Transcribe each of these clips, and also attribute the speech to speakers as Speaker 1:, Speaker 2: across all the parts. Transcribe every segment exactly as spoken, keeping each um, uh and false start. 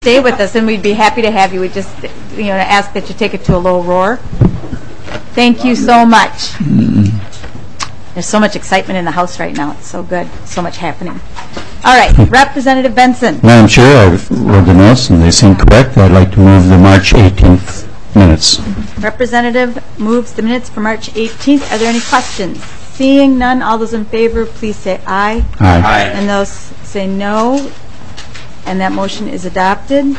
Speaker 1: Stay with us, and we'd be happy to have you. We just, you know, ask that you take it to a low roar. Thank you so much. There's so much excitement in the House right now. It's so good. So much happening. All right, Representative Benson.
Speaker 2: Madam Chair, I've read the notes and they seem correct. I'd like to move the March eighteenth minutes.
Speaker 1: Representative moves the minutes for March eighteenth. Are there any questions? Seeing none, all those in favor, please say aye.
Speaker 2: Aye.
Speaker 3: Aye.
Speaker 1: And those say no. And that motion is adopted.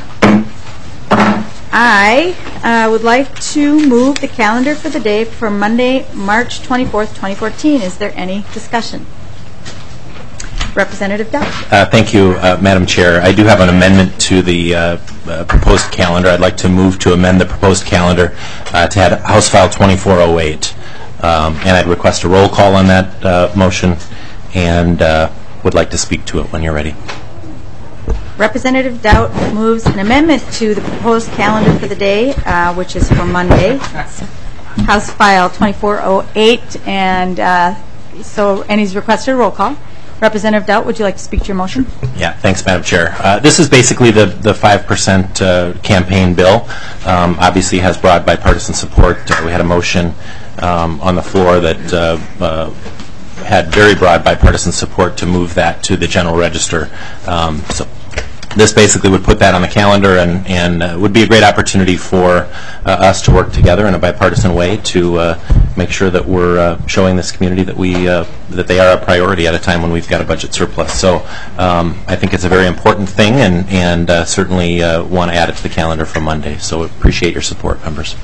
Speaker 1: I uh, would like to move the calendar for the day for Monday, March twenty-fourth, twenty fourteen. Is there any discussion? Representative Duff.
Speaker 3: Uh, thank you, uh, Madam Chair. I do have an amendment to the uh, uh, proposed calendar. I'd like to move to amend the proposed calendar uh, to add House File twenty-four oh eight. Um, and I'd request a roll call on that uh, motion and uh, would like to speak to it when you're ready.
Speaker 1: Representative Doubt moves an amendment to the proposed calendar for the day, uh, which is for Monday, House File twenty-four oh eight, and uh, so, and he's requested a roll call. Representative Doubt, would you like to speak to your motion?
Speaker 3: Yeah, thanks, Madam Chair. Uh, this is basically the, the five percent uh, campaign bill. Um, obviously has broad bipartisan support. Uh, we had a motion um, on the floor that uh, uh, had very broad bipartisan support to move that to the General Register. Um, so this basically would put that on the calendar and, and uh, would be a great opportunity for uh, us to work together in a bipartisan way to uh, make sure that we're uh, showing this community that we uh, that they are a priority at a time when we've got a budget surplus. So um, I think it's a very important thing, and, and uh, certainly uh, want to add it to the calendar for Monday. So appreciate your support, members.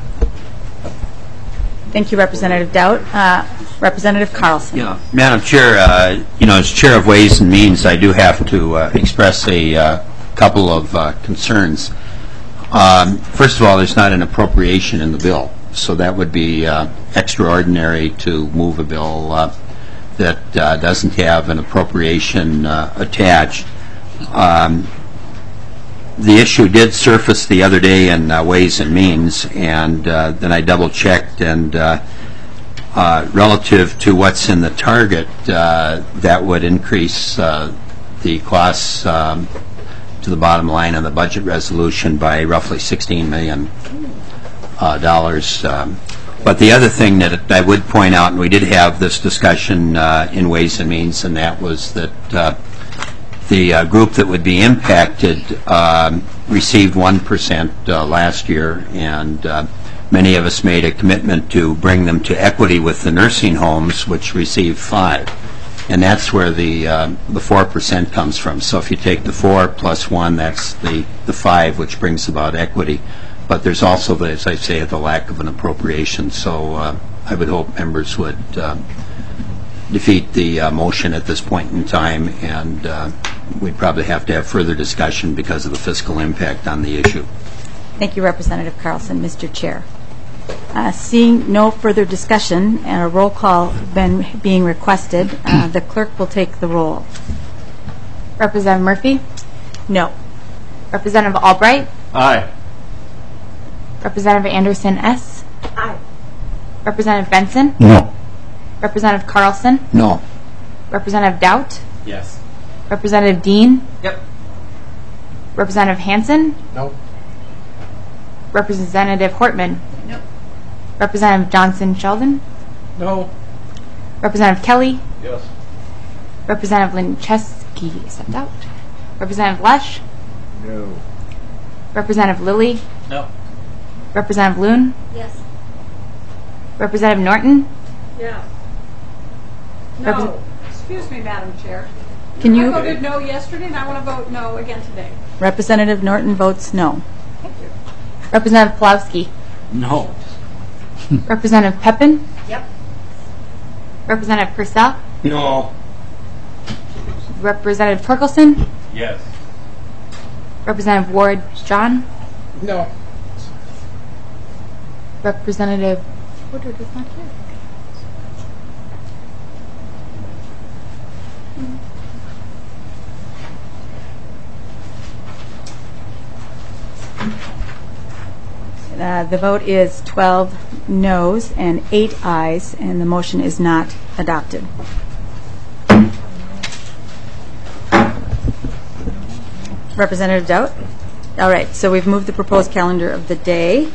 Speaker 1: Thank you, Representative Doubt. Uh, Representative Carlson.
Speaker 4: Yeah, Madam Chair, uh, you know, as Chair of Ways and Means, I do have to uh, express a uh, couple of uh, concerns. Um, first of all, there's not an appropriation in the bill, so that would be uh, extraordinary to move a bill uh, that uh, doesn't have an appropriation uh, attached. Um, The issue did surface the other day in uh, Ways and Means, and uh, then I double-checked, and uh, uh, relative to what's in the target, uh, that would increase uh, the costs um, to the bottom line of the budget resolution by roughly sixteen million dollars. Uh, um, but the other thing that I would point out, and we did have this discussion uh, in Ways and Means, and that was that uh, the uh, group that would be impacted um, received one percent uh, last year, and uh, many of us made a commitment to bring them to equity with the nursing homes, which received five. And that's where the uh, the four percent comes from. So if you take the four plus one, that's the, the five, which brings about equity. But there's also, the, as I say, the lack of an appropriation. So uh, I would hope members would uh, defeat the uh, motion at this point in time, and uh, we'd probably have to have further discussion because of the fiscal impact on the issue.
Speaker 1: Thank you, Representative Carlson. Mister Chair. Uh, seeing no further discussion and a roll call been being requested, uh, the clerk will take the roll.
Speaker 5: Representative Murphy?
Speaker 1: No.
Speaker 5: Representative Albright?
Speaker 3: Aye.
Speaker 5: Representative Anderson S?
Speaker 1: Aye.
Speaker 5: Representative Benson?
Speaker 2: No.
Speaker 5: Representative Carlson?
Speaker 4: No.
Speaker 5: Representative Doubt?
Speaker 3: Yes.
Speaker 5: Representative Dean?
Speaker 3: Yep.
Speaker 5: Representative Hansen?
Speaker 3: No.
Speaker 5: Representative Hortman?
Speaker 1: No.
Speaker 5: Representative Johnson Sheldon?
Speaker 3: No.
Speaker 5: Representative Kelly?
Speaker 3: Yes.
Speaker 5: Representative Lincheski stepped out. Representative Lesh?
Speaker 3: No.
Speaker 5: Representative Lilly?
Speaker 3: No.
Speaker 5: Representative Loon?
Speaker 1: Yes.
Speaker 5: Representative Norton?
Speaker 6: Yeah.
Speaker 5: Repres-
Speaker 6: No. Excuse me, Madam Chair.
Speaker 1: Can
Speaker 6: I
Speaker 1: you?
Speaker 6: voted no yesterday, and I want to vote no again today.
Speaker 1: Representative Norton votes no.
Speaker 6: Thank you.
Speaker 5: Representative Pulowski?
Speaker 3: No.
Speaker 5: Representative Pepin?
Speaker 6: Yep.
Speaker 5: Representative Purcell?
Speaker 3: No.
Speaker 5: Representative Torkelson?
Speaker 3: Yes.
Speaker 5: Representative Ward John?
Speaker 3: No.
Speaker 5: Representative Woodward is not here.
Speaker 1: Uh, the vote is twelve noes and eight ayes, and the motion is not adopted. Representative Doubt? All right, so we've moved the proposed calendar of the day.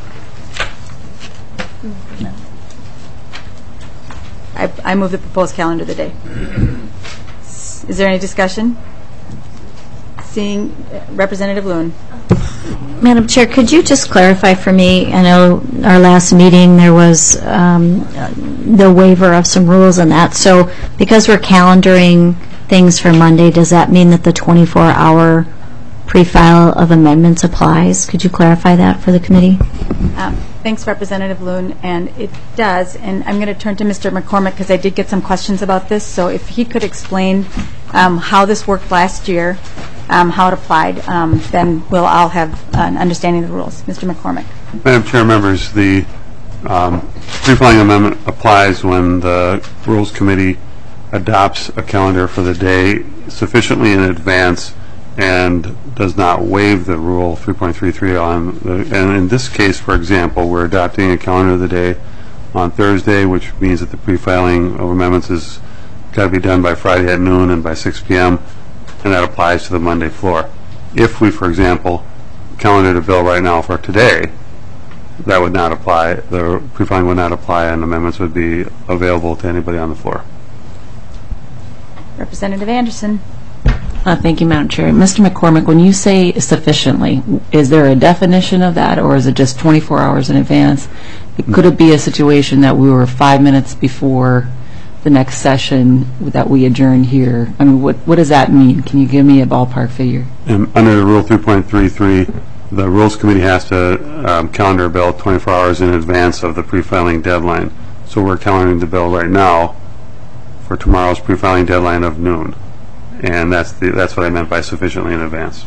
Speaker 1: I, I move the proposed calendar of the day. Is there any discussion? Seeing uh, Representative Loon.
Speaker 7: Madam Chair, could you just clarify for me, I know our last meeting there was um, the waiver of some rules and that, so because we're calendaring things for Monday, does that mean that the twenty-four hour pre-file of amendments applies? Could you clarify that for the committee?
Speaker 1: Um, Thanks, Representative Loon, and it does. And I'm going to turn to Mister McCormick because I did get some questions about this. So if he could explain um, how this worked last year, um, how it applied, um, then we'll all have an understanding of the rules. Mister McCormick.
Speaker 8: Madam Chair, members, the um, pre-filing amendment applies when the Rules Committee adopts a calendar for the day sufficiently in advance and does not waive the rule three point three three on the, and in this case, for example, we're adopting a calendar of the day on Thursday, which means that the pre-filing of amendments is got to be done by Friday at noon and by six p m, and that applies to the Monday floor. If we, for example, calendared a bill right now for today, that would not apply, the pre-filing would not apply, and amendments would be available to anybody on the floor.
Speaker 1: Representative Anderson.
Speaker 9: Uh, thank you, Madam Chair. Mister McCormick, when you say sufficiently, is there a definition of that, or is it just twenty-four hours in advance? Could it be a situation that we were five minutes before the next session that we adjourn here? I mean, what, what does that mean? Can you give me a ballpark figure?
Speaker 8: And under the Rule three point three three, the Rules Committee has to um, calendar a bill twenty-four hours in advance of the pre-filing deadline. So we're calendaring the bill right now for tomorrow's pre-filing deadline of noon. And that's the that's what I meant by sufficiently in advance.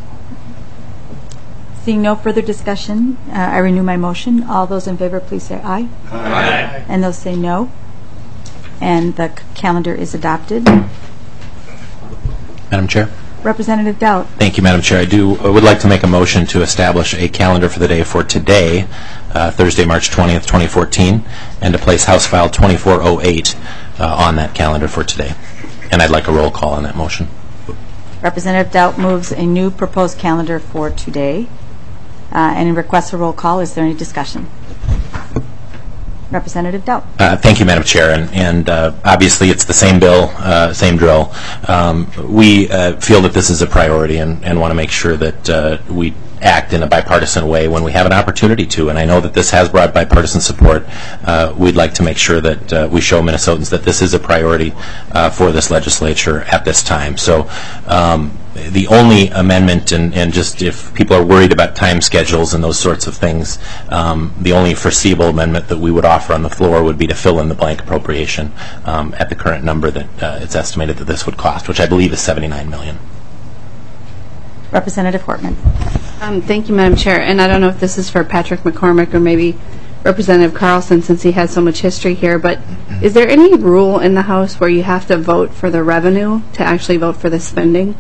Speaker 1: Seeing no further discussion, uh, I renew my motion. All those in favor, please say aye. Aye. And those say no. And the c- calendar is adopted.
Speaker 3: Madam Chair.
Speaker 1: Representative Dowd.
Speaker 3: Thank you, Madam Chair. I do I would like to make a motion to establish a calendar for the day for today, uh, Thursday, March twentieth, twenty fourteen, and to place House File twenty-four oh eight uh, on that calendar for today. And I'd like a roll call on that motion.
Speaker 1: Representative Dowd moves a new proposed calendar for today. Uh, and requests a roll call. Is there any discussion? Representative Dowd.
Speaker 3: Uh, thank you, Madam Chair. And, and uh, obviously, it's the same bill, uh, same drill. Um, we uh, feel that this is a priority and, and want to make sure that uh, we act in a bipartisan way when we have an opportunity to. And I know that this has brought bipartisan support. Uh, we'd like to make sure that uh, we show Minnesotans that this is a priority uh, for this legislature at this time. So um, the only amendment, and, and just if people are worried about time schedules and those sorts of things, um, the only foreseeable amendment that we would offer on the floor would be to fill in the blank appropriation um, at the current number that uh, it's estimated that this would cost, which I believe is seventy-nine million dollars.
Speaker 1: Representative Hortman.
Speaker 10: Um, thank you, Madam Chair. And I don't know if this is for Patrick McCormick or maybe Representative Carlson, since he has so much history here, but is there any rule in the House where you have to vote for the revenue to actually vote for the spending?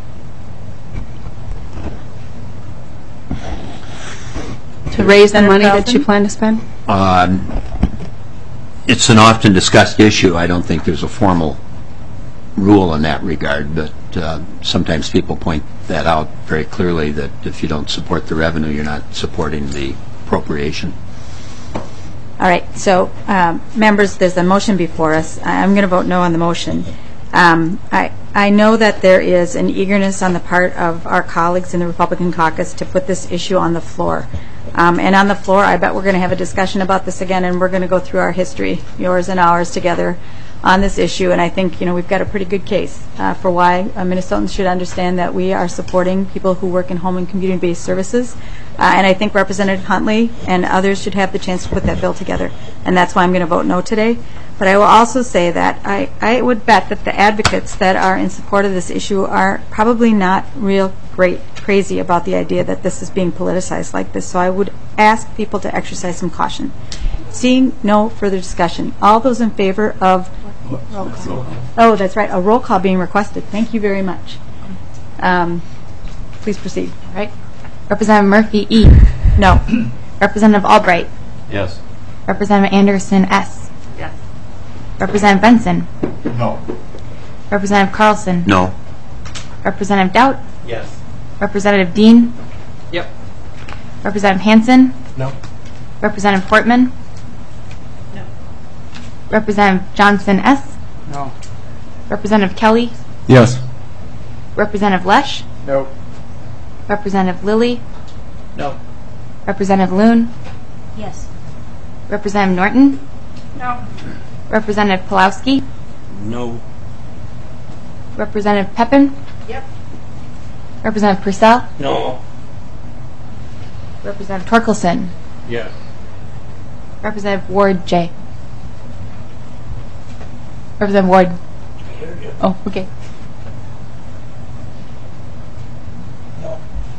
Speaker 10: To raise the money that you plan to spend?
Speaker 4: Um, it's an often discussed issue. I don't think there's a formal rule in that regard, but uh, sometimes people point that out very clearly, that if you don't support the revenue, you're not supporting the appropriation.
Speaker 1: All right, so um, members, there's a motion before us. I- I'm going to vote no on the motion. Um, I, I know that there is an eagerness on the part of our colleagues in the Republican caucus to put this issue on the floor. Um, and on the floor, I bet we're going to have a discussion about this again, and we're going to go through our history, yours and ours, together on this issue. And I think, you know, we've got a pretty good case uh, for why uh, Minnesotans should understand that we are supporting people who work in home and community-based services. Uh, and I think Representative Huntley and others should have the chance to put that bill together. And that's why I'm going to vote no today. But I will also say that I, I would bet that the advocates that are in support of this issue are probably not real great crazy about the idea that this is being politicized like this. So I would ask people to exercise some caution. Seeing no further discussion, all those in favor of roll call. Oh, that's right, a roll call being requested. Thank you very much. Um, please proceed.
Speaker 5: All right. Representative Murphy, E.
Speaker 1: No.
Speaker 5: Representative Albright.
Speaker 8: Yes.
Speaker 5: Representative Anderson, S.
Speaker 6: Yes.
Speaker 5: Representative Benson.
Speaker 8: No.
Speaker 5: Representative Carlson.
Speaker 4: No.
Speaker 5: Representative Dowd.
Speaker 8: Yes.
Speaker 5: Representative Dean.
Speaker 8: Yep.
Speaker 5: Representative Hansen?
Speaker 3: No.
Speaker 5: Representative Portman?
Speaker 6: No.
Speaker 5: Representative Johnson S?
Speaker 11: No.
Speaker 5: Representative Kelly?
Speaker 2: Yes.
Speaker 5: Representative Lesh?
Speaker 11: No.
Speaker 5: Representative Lilly?
Speaker 11: No.
Speaker 5: Representative Loon?
Speaker 7: Yes.
Speaker 5: Representative Norton?
Speaker 6: No.
Speaker 5: Representative Pulowski?
Speaker 11: No.
Speaker 5: Representative Pepin?
Speaker 6: Yep.
Speaker 5: Representative Purcell?
Speaker 11: No.
Speaker 5: Representative Torkelson?
Speaker 11: Yes.
Speaker 5: Representative Ward J? Representative Ward? Oh, okay.
Speaker 11: No.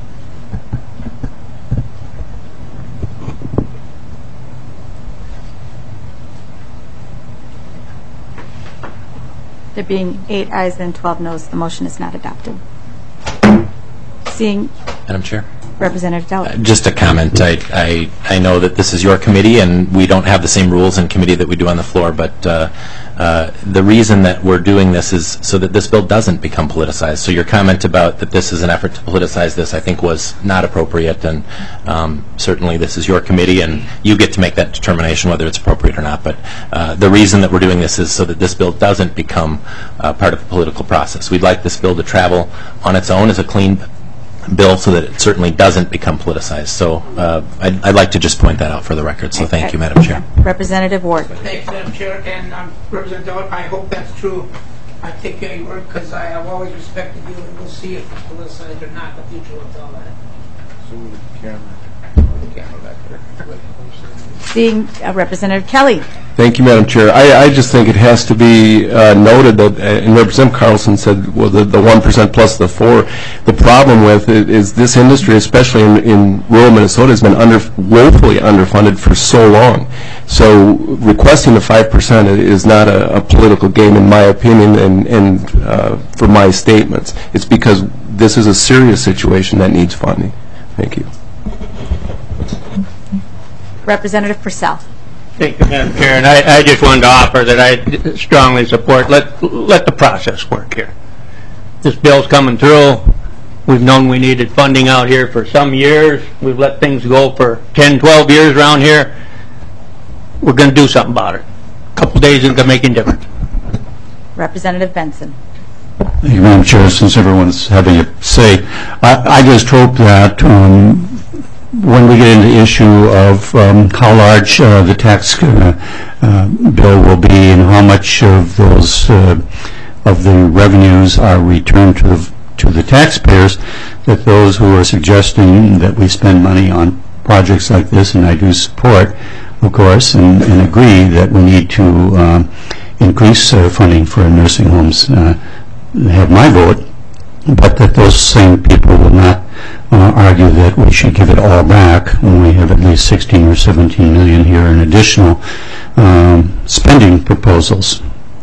Speaker 1: There being eight ayes and twelve noes, the motion is not adopted. Seeing
Speaker 3: Madam Chair?
Speaker 1: Representative Dowd.
Speaker 3: Just a comment. I, I, I know that this is your committee, and we don't have the same rules in committee that we do on the floor, but uh, uh, the reason that we're doing this is so that this bill doesn't become politicized. So your comment about that this is an effort to politicize this, I think, was not appropriate, and um, certainly this is your committee, and you get to make that determination whether it's appropriate or not. But uh, the reason that we're doing this is so that this bill doesn't become uh, part of the political process. We'd like this bill to travel on its own as a clean bill so that it certainly doesn't become politicized. So uh, I'd, I'd like to just point that out for the record. So thank you, Madam Chair.
Speaker 1: Representative Ward.
Speaker 11: Thanks, Madam Chair, and um, Representative Dowd, I hope that's true. I take care of your word because I have always respected you, and we'll see if it's politicized or not. The future will tell that. So the camera, the camera back there.
Speaker 1: Seeing uh, Representative Kelly.
Speaker 12: Thank you, Madam Chair. I, I just think it has to be uh, noted that, uh, and Representative Carlson said, well, the, the one percent plus the four, the problem with it is this industry, especially in, in rural Minnesota, has been under, woefully underfunded for so long. So requesting the five percent is not a, a political game, in my opinion, and, and uh, for my statements. It's because this is a serious situation that needs funding. Thank you.
Speaker 1: Representative Purcell.
Speaker 11: Thank you, Madam Chair. And I, I just wanted to offer that I strongly support, let, let the process work here. This bill's coming through. We've known we needed funding out here for some years. We've let things go for ten, twelve years around here. We're going to do something about it. A couple days isn't going to make any difference.
Speaker 1: Representative Benson.
Speaker 2: Thank you, Madam Chair. Since everyone's having a say, I, I just hope that um, when we get into the issue of um, how large uh, the tax uh, uh, bill will be and how much of those uh, of the revenues are returned to the, to the taxpayers, that those who are suggesting that we spend money on projects like this, and I do support, of course, and, and agree that we need to uh, increase uh, funding for nursing homes, uh, have my vote, but that those same people will not uh, argue that we should give it all back when we have at least sixteen or seventeen million here in additional um, spending proposals.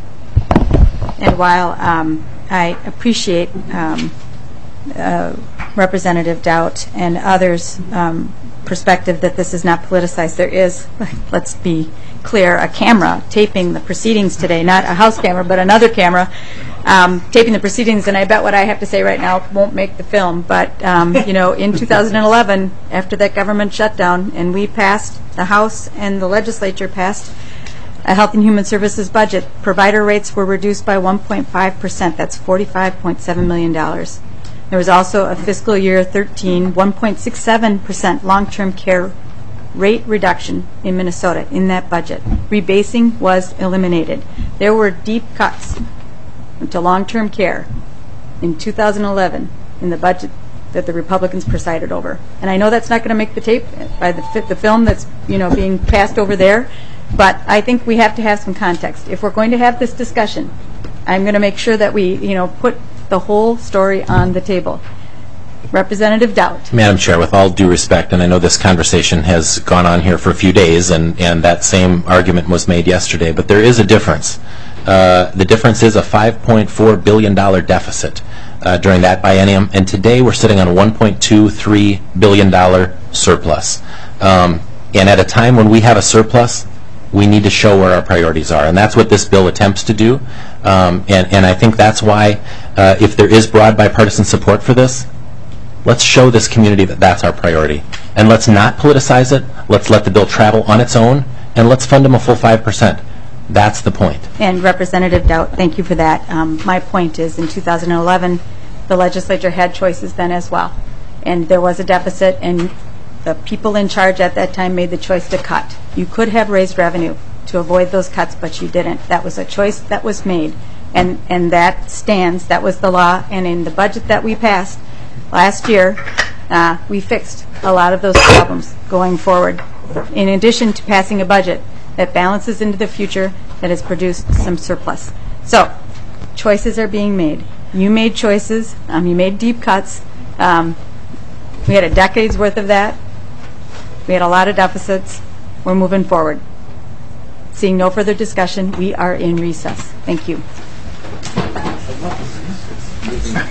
Speaker 1: And while um, I appreciate um, uh, Representative Dowd and others' um, perspective that this is not politicized, there is, let's be clear, a camera taping the proceedings today, not a house camera, but another camera um, taping the proceedings, and I bet what I have to say right now won't make the film, but um, you know, in two thousand eleven, after that government shutdown, and we passed, the House and the legislature passed a Health and Human Services budget, provider rates were reduced by one point five percent. That's forty-five point seven million dollars. There was also a fiscal year thirteen, one point six seven percent long-term care rate reduction in Minnesota in that budget. Rebasing was eliminated. There were deep cuts to long-term care in two thousand eleven in the budget that the Republicans presided over. And I know that's not going to make the tape by the, the film that's, you know, being passed over there, but I think we have to have some context. If we're going to have this discussion, I'm going to make sure that we, you know, put the whole story on the table. Representative Dowd.
Speaker 3: Madam Chair, with all due respect, and I know this conversation has gone on here for a few days, and, and that same argument was made yesterday, but there is a difference. Uh, the difference is a five point four billion dollars deficit uh, during that biennium, and today we're sitting on a one point two three billion dollars surplus. Um, and at a time when we have a surplus, we need to show where our priorities are, and that's what this bill attempts to do. Um, and, and I think that's why, uh, if there is broad bipartisan support for this, let's show this community that that's our priority. And let's not politicize it. Let's let the bill travel on its own, and let's fund them a full five percent. That's the point.
Speaker 1: And Representative Doubt, thank you for that. Um, my point is, in two thousand eleven, the legislature had choices then as well. And there was a deficit, and the people in charge at that time made the choice to cut. You could have raised revenue to avoid those cuts, but you didn't. That was a choice that was made, and, and that stands. That was the law, and in the budget that we passed last year, uh, we fixed a lot of those problems going forward. In addition to passing a budget that balances into the future, that has produced some surplus. So, choices are being made. You made choices. Um, you made deep cuts. Um, we had a decade's worth of that. We had a lot of deficits. We're moving forward. Seeing no further discussion, we are in recess. Thank you.